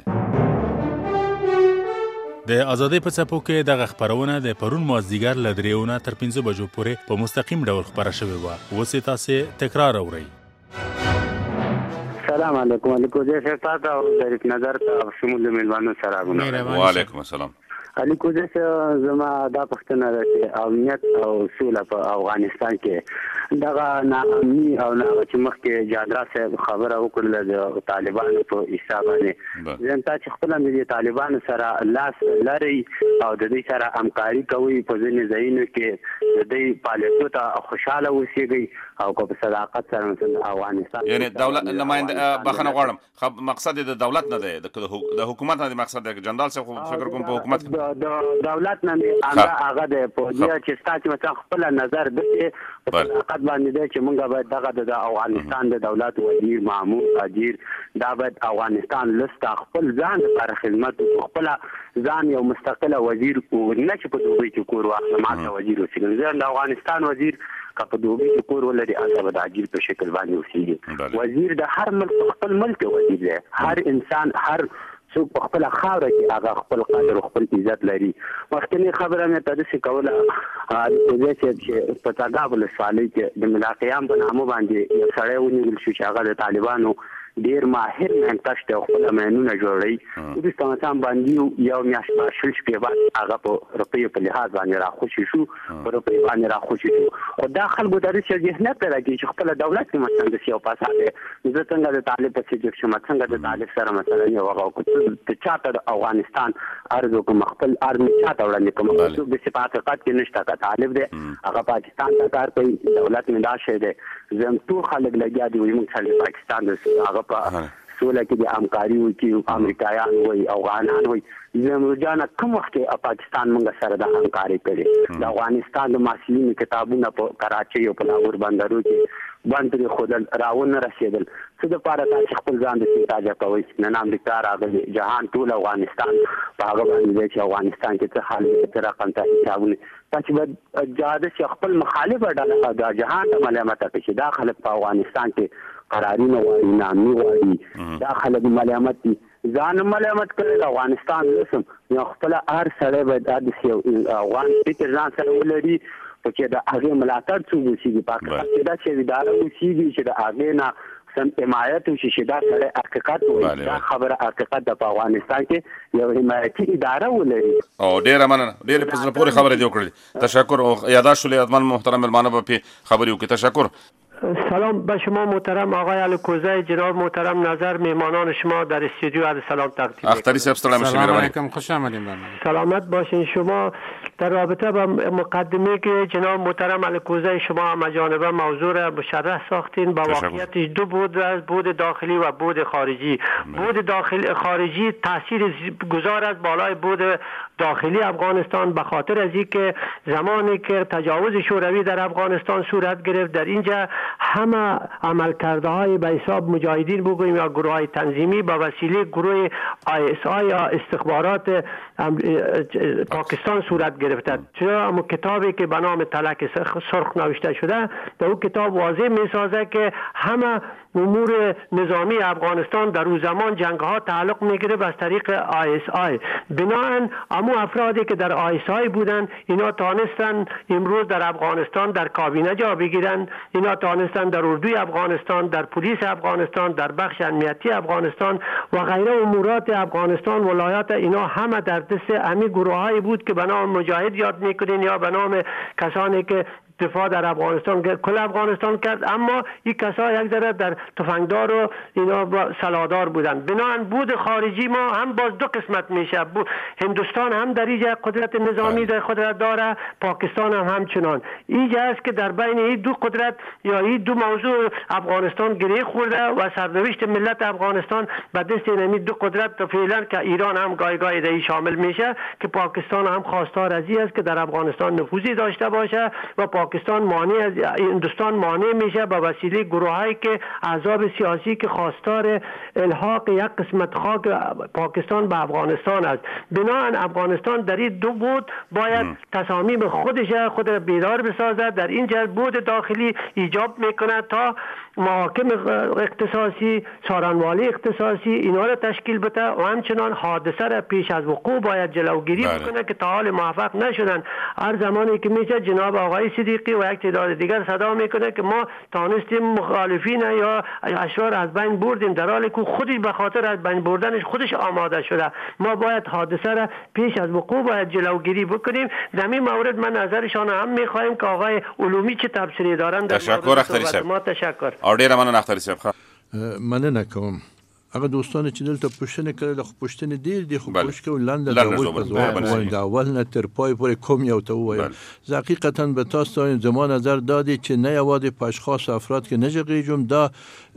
د ازادۍ په څپو کې دغه خبرونه د پرون مازدیګر له 3 تر 5 بجو پورې په مستقیم ډول خبره شوې وه. اوس یې تاسې تکرار اورئ. سلام علیکم. علیکم جیسے تاسو او شریف نظر ته شمول میلمانو سره غواړم. وعلیکم السلام. علیکم جیسے زما دا پښتنه ده چې امنیت او سوله په افغانستان کې دغه ناامني او نه چې مخکې جادرا صاحب خبره وکړله د طالبانو په حساب باندې ځین تا چې خپل د طالبانو سره لاس لري او د دې سره همکاري کوي په ځینې ځایونو کې د دې پالیسو ته خوشاله اوسېږي او په صداقت سره افغانستان یعنی دولت نماینده بخنه غواړم مقصد د دولت نه دی د حکومت نه دی مقصد د جنرال صاحب فکر کوم په حکومت د دولت نه هغه د پوزیا چې ستاسو مثلا خپل نظر د صداقت باندې دی چې موږ باید دغه د افغانستان د دولت وزیر مامور اجیر دا باید افغانستان لسته خپل ځان لپاره خدمت خپل ځان یو مستقله وزیر کو نه چې په دوی کې کور واخله ماته وزیر وسیږي د افغانستان وزیر په دوی کې کور ولري هغه د اجیر په شکل باندې وسیږي. وزیر د هر ملک خپل ملک وزیر دی. هر انسان هر څوک په خپل خاوره کې هغه خپل قدر او خپل عزت لري. مخکنی خبره مې تاسو کوله چې په تاګابل سوالي کې د ملا قیام په نامه باندې یو سړی ونیول شو چې هغه د طالبانو ډیر ماهر منتش ته خپل مینونه جوړي. د ستاسو باندې یو میاشت شل شپې بعد هغه په روپیو په لحاظ باندې راخوشي شو په روپیو باندې راخوشي شو. او دا خلکو د ریښې ذهنیت راځي چې خپل دولت کې مثلا د سیاو پاساده زه څنګه د طالب په څیر چې څنګه د طالب سره مثلا یو هغه چاته د افغانستان ارزو کوم خپل ارمي چاته وړاندې کوم څه د صفات کې نشته کا طالب دی هغه پاکستان ته کار کوي دولت نه دا شه دی زم ټول خلک لګیا دي موږ څنګه پاکستان هغه په سوله کې د همکاري وکړي امریکایان وي افغانان وي زموږ کوم وخت پاکستان موږ سره د همکاري کړي د افغانستان د محصلینو کتابونه په کراچۍ او په لاهور بندرو کې باندې خودل راونه رسیدل څه د پاره چې خپل ځان د تاجه کوي نن امریکا راغلي جهان ټول افغانستان په هغه باندې چې افغانستان کې څه حال دی تر قنته حسابونه چې جاده چې خپل مخالف ډله د جهان د ملامت کوي دا خلک په افغانستان کې قرارونه وایي نامي وایي دا خلک ملامت دي ځان ملامت کړي افغانستان لسم یو خپل هر سړی باید د افغان فکر ځان سره ولري په چې د هغه ملاتړ څو وشي پاکستان دا چې اداره وشي چې د هغه نه سم حمایت وشي چې دا سره حقیقت وي دا خبره حقیقت د افغانستان کې یو حمایتي اداره ولري او ډیره مننه ډیره په ځل پورې خبره دی وکړه تشکر او یاداشت له ادمان محترم ملمانه په خبري وکړه تشکر سلام به شما محترم آقای الکوزی جناب محترم نظر مهمانان شما در استودیو عرض سلام تقدیم اختری صاحب سلام علیکم خوش آمدید سلامت باشین شما در رابطه با مقدمه که جناب محترم الکوزی شما مجانبه موضوع را مشرح ساختین با واقعیت دو بود از بود داخلی و بود خارجی بود داخلی خارجی تاثیر گذار از بالای بود داخلی افغانستان به خاطر از اینکه زمانی که تجاوز شوروی در افغانستان صورت گرفت در اینجا همه عملکرده های به حساب مجاهدین بگوییم یا گروه های تنظیمی با وسیله گروه ISI یا استخبارات پاکستان صورت گرفته. چرا اما کتابی که به نام تلک سرخ نوشته شده در اون کتاب واضح می سازه که همه امور نظامی افغانستان در اون زمان جنگ ها تعلق میگیره از طریق ISI. بناهن امو افرادی که در ISI بودن اینا تانستن امروز در افغانستان در کابینه جا بگیرن، اینا تانستن در اردوی افغانستان، در پلیس افغانستان، در بخش امنیتی افغانستان و غیره امورات افغانستان ولایات اینا همه در دست امی گروه هایی بود که به نام مجاهد یاد میکنین یا به نام کسانی که دفاع در افغانستان کل افغانستان کرد، اما این کسا یک ذره در تفنگدار و اینا سلادار بودن. بنابراین بود خارجی ما هم باز دو قسمت میشه، هندوستان هم در اینجا قدرت نظامی در قدرت داره، پاکستان هم همچنان. اینجا است که در بین این دو قدرت یا این دو موضوع افغانستان گره خورده و سرنوشت ملت افغانستان به دست این دو قدرت فعلا که ایران هم گاهی گاهی در شامل میشه که پاکستان هم خواستار از این است که در افغانستان نفوذی داشته باشه و پاکستان مانع از هندوستان مانع میشه به وسیله گروهایی که احزاب سیاسی که خواستار الحاق یک قسمت خاک پاکستان به افغانستان است. بنابراین افغانستان در این دو بود باید تصامیم خودش خود بیدار بسازد. در اینجا بود داخلی ایجاب میکنه تا محاکم اختصاصی، سارنوالی اختصاصی اینا را تشکیل بده و همچنان حادثه را پیش از وقوع باید جلوگیری بکنه که تا حال موفق نشدن. هر زمانی که میشه جناب آقای صدیقی و یک تعداد دیگر صدا میکنه که ما تانستیم مخالفین یا اشرار از بین بردیم، در حالی که خودش به خاطر از بین بردنش خودش آماده شده. ما باید حادثه را پیش از وقوع باید جلوگیری بکنیم. در این مورد من نظرشان هم میخوایم که آقای علومی چه تبصره دارن. تشکر اختری صاحب. ما تشکر. ډیره مننه اختری صاحب. مننه کوم. هغه دوستان چې دلته پوښتنه کړې خو پوښتنه ډیر دي خو پوښتنه کوي لاندې د اول نه تر پای پورې کوم یو ته وایم. حقیقتا به تاسو زمان نظر دادی چې نه یوازې په اشخاص افراد کې نه جوړیږم دا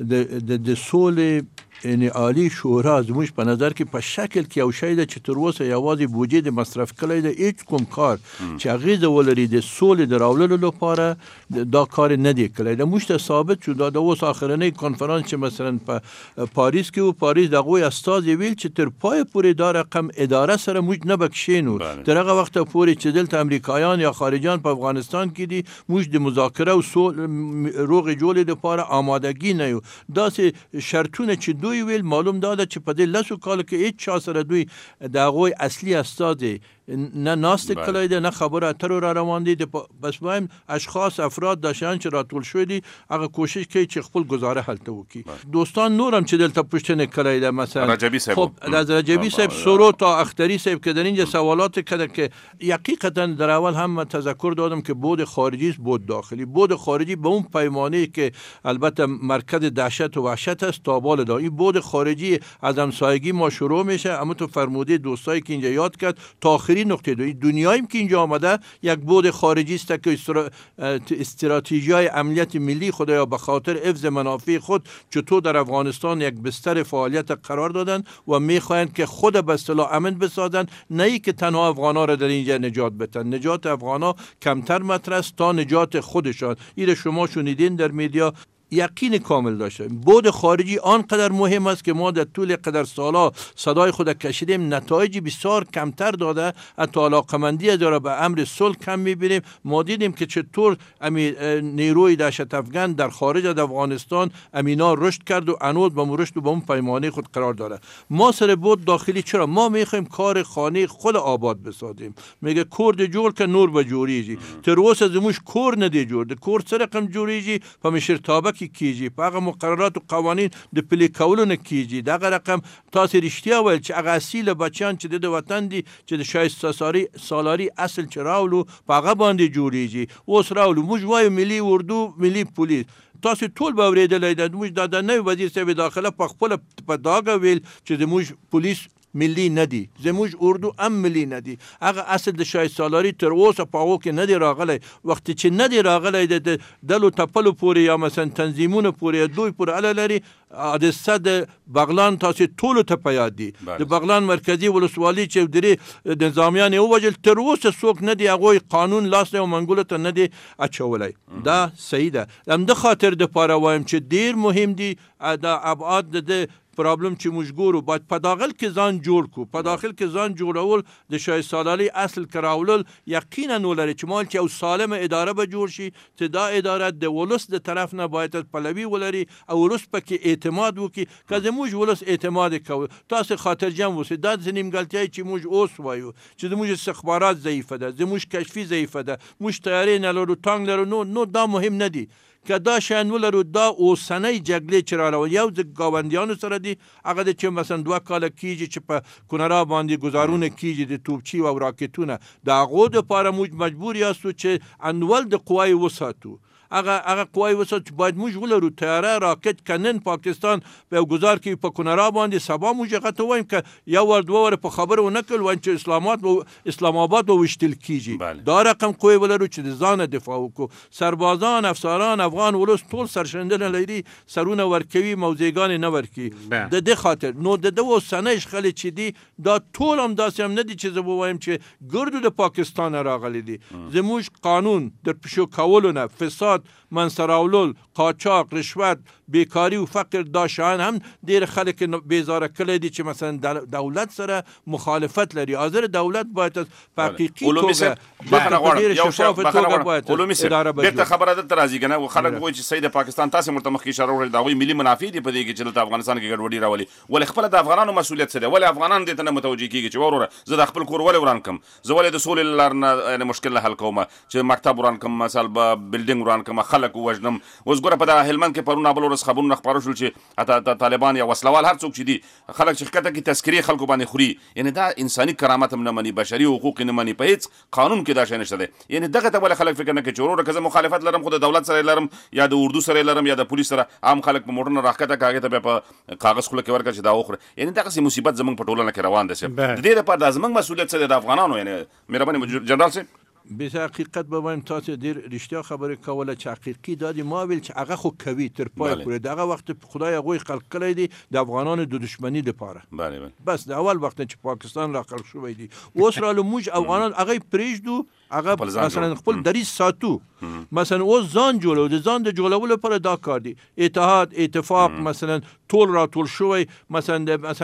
د سولې یعنی عالی شورا زموږ په نظر کې په شکل کې یو شی ده چې تر اوسه یوازې بودجه د مصرف کړی دی، هیڅ کوم کار چې اغیزه ولري د سولې د راوړلو لپاره دا کار نه دی کړی. د موږ ته ثابت شو دا د اوس اخرنۍ کنفرانس چې مثلا په پاریس کې و پاریس د هغوی استازي ویل چې تر پای پورې دا رقم اداره سره موږ نه بکښینو تر هغه وخته پورې چې دلته امریکایان یا خارجیان په افغانستان کې دي موږ د مذاکره او روغې جوړې لپاره آمادګي نه یو. داسې شرطونه چې دوی ویل معلوم داده چې په دې لسو کالو کې هیڅ چا سره دوی د هغوی اصلي استازي نه ناست کړی دی نه خبره اترو را روان دي. بس وایم اشخاص افراد داشتن چې راټول شوي دي هغه کوشش کوي چې خپل گزاره هلته وکړي. دوستان نور هم چې دلته پوښتنه کړې ده مثلا خب از رجبی صاحب سرو تا اختری صاحب که در اینجا سوالات کرده که حقیقتا در اول هم تذکر دادم که بود خارجی است بود داخلی. بود خارجی به اون پیمانه که البته مرکز دهشت و وحشت است تا بالا دا این بود خارجی از همسایگی ما شروع میشه، اما تو فرموده دوستایی که اینجا یاد کرد تا آخری آخرین نقطه دنیاییم که اینجا آمده یک بود خارجی است که استراتژی‌های امنیت ملی خدایا به خاطر حفظ منافع خود چطور در افغانستان یک بستر فعالیت قرار دادن و میخواهند که خود به اصطلاح امن بسازن، نه ای که تنها افغانا را در اینجا نجات بدن. نجات افغانا کمتر مطرح است تا نجات خودشان. این شما شنیدین در میدیا. یقین کامل داشته بود خارجی آنقدر مهم است که ما در طول قدر سالا صدای خود کشیدیم، نتایج بسیار کمتر داده، حتی علاقمندی داره به امر صلح کم میبینیم. ما دیدیم که چطور نیروی دهشت افغان در خارج از افغانستان امینا رشد کرد و انود به رشد و به اون پیمانه خود قرار داره. ما سر بود داخلی چرا ما میخوایم کار خانه خود آباد بسازیم. میگه کورد جور که نور به جوریجی تروس از موش کور ندی جور ده کور سر رقم جوریجی پمشر تابک کیجی پاغه مقررات و قوانین د پلی کولو نه کیجی دغه رقم تاسو رښتیا ول چې هغه اصیل بچیان چې د وطن دي چې د شایسته سالاری اصل چراولو پاغه باندې جوړیږي اوس راولو موږ وایو ملي اردو ملي پولیس تاسو ټول به اوریدلای د موږ د نوې وزیر صاحب داخله په خپل په داګه ویل چې د موږ پولیس ملی ندی زموږ اردو ام ملی ندی هغه اصل د شای سالاری تر اوسه پاغو کې ندی راغلی وخت چې ندی راغلی د دلو تپلو پورې یا مثلا تنظیمونه پورې دوی پورې اله لري د صد بغلان تاسو ټول ته پیاد دي د بغلان مرکزی ولسوالۍ چې درې نظامیان او وجل تر اوسه څوک ندی هغه قانون لاس او منګول ته ندی اچولای دا صحیح ده هم د خاطر د پاره وایم چې ډیر مهم دي دا ابعاد د پرابلم چې موږ ګورو باید په داخل کې ځان جوړ کو په داخل کې ځان جوړول د شای سالاری اصل کراولل یقینا ولري چې مال چې او سالمه اداره به جوړ شي چې دا اداره د ولس د طرف نه باید پلوي ولري او ولس پکې اعتماد وکي که موږ ولس اعتماد کوو تاسو خاطر جمع وسی دا ځنیم غلطی چې موږ اوس وایو چې موږ استخبارات ضعیفه ده موږ کشفي ضعیفه ده موږ تیاری نه لرو ټانګ لرو نو دا مهم نه دي که دا شان ولرو دا اوسنۍ جګړې چې راروي یو د ګاونډیانو سره دي هغه د چې مثلا 2 کال کېږي چې په کونړا باندې گزارونه کېږي د توپچي او راکټونه د هغو دپاره موږ مجبور یاستو چې انول د قوای وساتو هغه قوای وسات باید موږ ولرو تیاره راکټ کنن پاکستان په گزار کې په کونړا باندې سبا موږ غته وایم که یو ور دوه ور په خبره ونکړ وان چې اسلام آباد وشتل کیږي دا رقم قوی ولرو چې د ځان دفاع وکړو سربازان افسران افغان ولس ټول سرشندنه لري سرونه ورکوي موزیګان نه ورکي د دې خاطر نو د دوه سنه خلک چې دي دا ټول هم داسې هم نه دي چې زه وایم چې ګردو د پاکستان راغلي دي زموږ قانون در پښو کولونه فساد منصراولول قاچاق رشوت بیکاری و فقر دا شان هم دیر خلک بیزاره کلی دی چې مثلا دولت سره مخالفت لري حاضر دولت باید حقیقی توګه بغیر شفاف توګه باید اداره بدل بیرته خبره ده راځي کنه خلک وایي چې سید پاکستان تاسو مرتمخ اشاره وکړه دا وی ملي منافع دی په دې کې چې د افغانستان کې ګډوډي راولي ول خپل د افغانانو مسولیت سره ول افغانان دې ته نه متوجي کیږي چې وروره زه د خپل کور ول وران کم زه ول د سولې لار نه مشکل حل کوم چې مکتب وران کم مثلا بلډینګ وران کم خلک وجنم اوس ګوره په هلمند کې پرونه بل ورځ خبرونه خبرو شول چې طالبان یا وسلوال هر څوک چې دي خلک چې کته کې تذکری خلکو باندې خوري یعنی دا انساني کرامت هم نه مني بشري حقوق نه مني په هیڅ قانون کې دا شی نشته دی یعنی دغه ته ول خلک فکر نه کوي چې وروره که مخالفت لرم خو د دولت سره لرم یا د اردو سره لرم یا د پولیس سره عام خلک په موټر نه راکته کاغه ته په کاغذ خلک ورکړي چې دا وخره یعنی دغه مصیبت زمونږ په ټولنه کې روان دي د دې لپاره د زمونږ مسولیت سره د افغانانو یعنی مهرباني جنرال صاحب به حقیقت بوایم تاسو ډیر رښتیا خبره کوله چې حقیقي دادی ما ویل چې هغه خو کوي تر پای پورې دغه وخت خدای هغه خلق کړی دی د افغانانو د دشمنی لپاره بس د اول وخت چې پاکستان را خلق شوی دی اوس را موږ افغانان هغه پریږدو هغه مثلا خپل دریس ساتو مثلا اوس ځان جوړو د ځان د جوړولو لپاره دا کار دی اتحاد اتفاق مثلا ټول را ټول شوی مثلا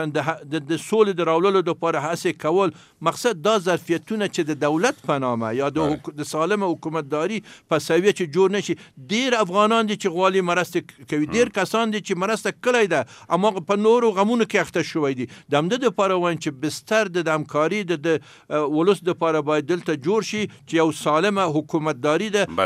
د سولې د راوللو لپاره هڅه کول مقصد دا ظرفیتونه چې د دولت په نامه یا د سالمه حکومتداري په سویه چې جوړ نشي ډیر افغانان دي چې غوالي مرسته کوي ډیر کسان دي چې مرسته کړی ده اما په نورو غمونو کې اخته شوی دي د همده لپاره وایي چې بستر د همکاري د ولس لپاره باید دلته جوړ شي چې یو سالمه حکومتداري ده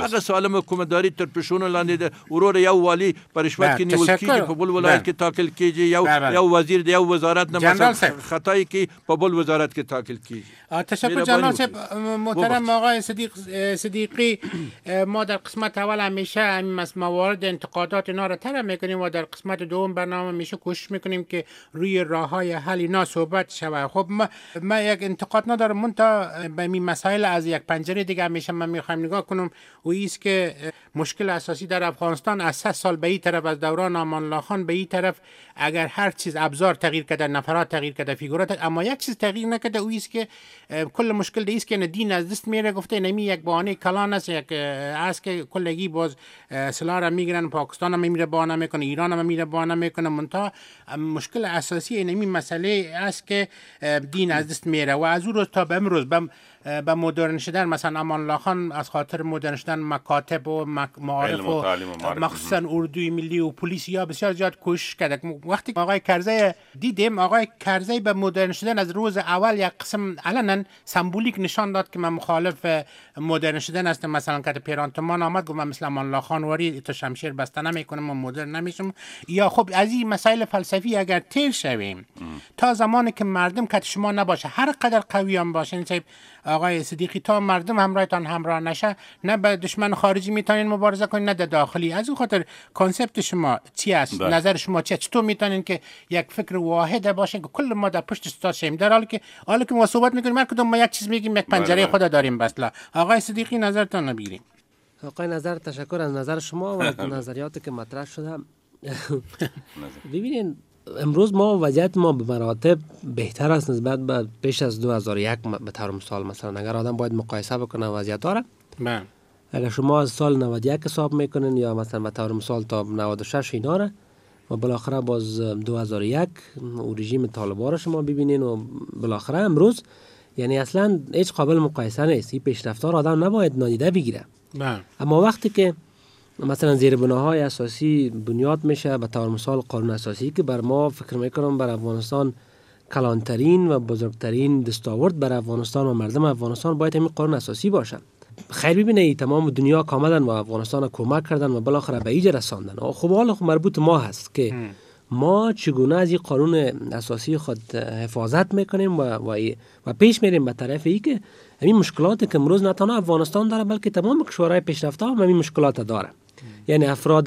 هغه سالم حکومتداري تر پښونو لاندې ده. ورور یو والی پر رشوت کې نیول کیږي په بل ولایت کې ټاکل کیږي، یو وزیر د یو وزارت نه مثلا خطای کې په بل وزارت کې ټاکل کیږي. تشکر جنرال صاحب. محترم آقای صدیقی، ما در قسمت اول همیشه موارد انتقادات اینا رو طرح میکنیم و در قسمت دوم برنامه میشه کوشش میکنیم که روی راههای حل اینا صحبت شود. خب ما یک انتقاد ندارم، منتها به این مسائل از یک پنجره دیگه همیشه من میخوایم نگاه کنم و ایست که مشکل اساسی در افغانستان از 3 سال به این طرف، از دوران امان الله خان به این طرف، اگر هر چیز ابزار تغییر کرده، نفرات تغییر کرده، فیگورات، اما یک چیز تغییر نکرده، او ایست که کل مشکل دیست که دین از دست میره. گفته نمی یک بهانه کلان است، یک است که کلگی باز سلاح را میگیرن، پاکستان هم میره بهانه میکنه، ایران هم میره بهانه میکنه. منتها مشکل اساسی اینمی مسئله است که دین از دست میره و از اون روز تا به امروز به مدرن شدن، مثلا امان الله خان از خاطر مدرن شدن مکاتب و معارف و مخصوصا اردوی ملی و پلیسیا بسیار زیاد کوشش کرد. وقتی آقای کرزی دیدیم، آقای کرزی به مدرن شدن از روز اول یک قسم علنا سمبولیک نشان داد که من مخالف مدرن شدن هستم. مثلا که پیرانتمان آمد گفت من مثل امان الله خان وری تو شمشیر بسته نمیکنم و مدرن نمیشم. یا خب از این مسائل فلسفی اگر تیر شویم تا زمانی که مردم که شما نباشه، هر قدر قوی هم باشین صاحب آقای صدیقی، تا مردم همراهتان همراه نشه، نه به دشمن خارجی میتونین مبارزه کنین نه داخلی. از اون خاطر کانسپت شما چی است؟ نظر شما چیه؟ چطور میتونین که یک فکر واحد باشه که کل ما در پشت استاد شیم، در حالی که ما صحبت میکنیم هر کدوم ما یک چیز میگیم، یک پنجره خود داریم. بس آقای صدیقی نظرتون بگیریم. آقای نظر، تشکر از نظر شما و نظریاتی که مطرح شده. ببینید امروز ما وضعیت ما به مراتب بهتر است نسبت به پیش از 2001 به طور مثال. مثلا اگر آدم باید مقایسه بکنه وضعیت ها را، اگر شما از سال 91 حساب میکنین یا مثلا به طور مثال تا 96 اینا را و بالاخره باز 2001 و رژیم طالبان را شما ببینین و بالاخره امروز، یعنی اصلا هیچ قابل مقایسه نیست. این پیشرفت‌ها را آدم نباید نادیده بگیره. اما وقتی که مثلا زیر بناهای اساسی بنیاد میشه، به طور مثال قانون اساسی که بر ما فکر میکنم بر افغانستان کلانترین و بزرگترین دستاورد بر افغانستان و مردم افغانستان باید همین قانون اساسی باشه. خیر ببینید تمام دنیا کاملا و افغانستان کمک کردن و بالاخره به اینجا رساندن. خب حالا مربوط ما هست که ما چگونه از این قانون اساسی خود حفاظت میکنیم و پیش میریم به طرف ای که همین مشکلاتی که امروز نه تنها افغانستان داره بلکه تمام کشورهای پیشرفته هم همین مشکلات داره. یعنی افراد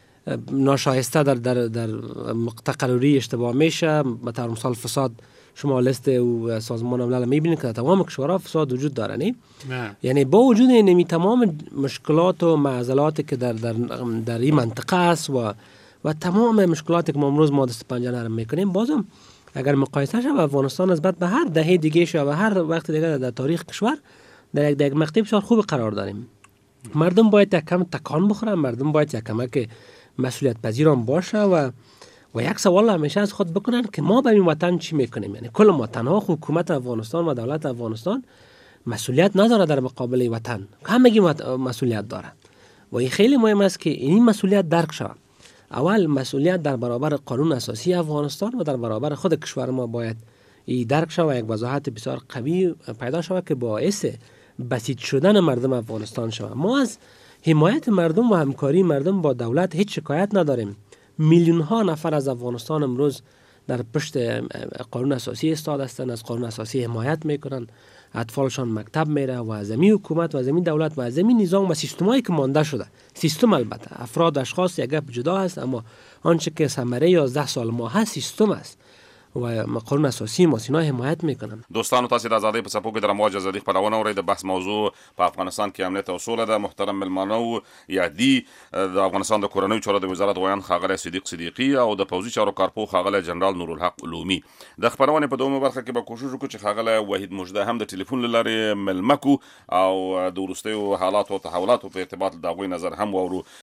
ناشایسته در مقطع قلوری اشتباه میشه. به طور مثال فساد، شما لیست و سازمان ملل میبینید که تمام کشورها فساد وجود داره. نه یعنی با وجود این تمام مشکلات و معضلاتی که در این منطقه است و تمام مشکلاتی که ما امروز ما دست پنجه نرم میکنیم، بازم اگر مقایسه شه افغانستان نسبت به هر دهه دیگه شه و هر وقت دیگه در تاریخ کشور در یک مقطع بسیار خوب قرار داریم. مردم باید یک کم تکان بخورن، مردم باید یک کمک مسئولیت پذیران باشه و یک سوال همیشه از خود بکنن که ما به این وطن چی میکنیم. یعنی کل ما تنها حکومت افغانستان و دولت افغانستان مسئولیت نداره در مقابل وطن، همگی مسئولیت داره و این خیلی مهم است که این مسئولیت درک شود. اول مسئولیت در برابر قانون اساسی افغانستان و در برابر خود کشور ما باید این درک شود و یک وضاحت بسیار قوی پیدا شود که باعث بسیط شدن مردم افغانستان شود. ما از حمایت مردم و همکاری مردم با دولت هیچ شکایت نداریم. میلیون ها نفر از افغانستان امروز در پشت قانون اساسی ایستاد هستند، از قانون اساسی حمایت میکنن، اطفالشان مکتب میره و از این حکومت و از این دولت و از این نظام و سیستمایی که مانده شده، سیستم البته افراد اشخاص یک گپ جدا هست، اما آنچه که ثمره 11 سال ما هست سیستم است و قانون اساسی ما سینا حمایت میکنم. دوستانو تاسو د آزادۍ په څپو کې د رمواج ازادي خبرونه اورئ. د بحث موضوع په افغانستان کې امنیت او سوله ده. محترم ملمانو یادی د افغانستان د کورنیو چارو د وزارت غویان خاغله صدیقی او د پوځي چارو کارپو خاغله جنرال نورالحق علومي. د خبرونه په دومره برخه کې به کوشش وکړو چې خاغله وحید مجده هم د ټلیفون لارې ملمکو او د ورستیو حالات او تحولات په ارتباط د غوی نظر هم وورو.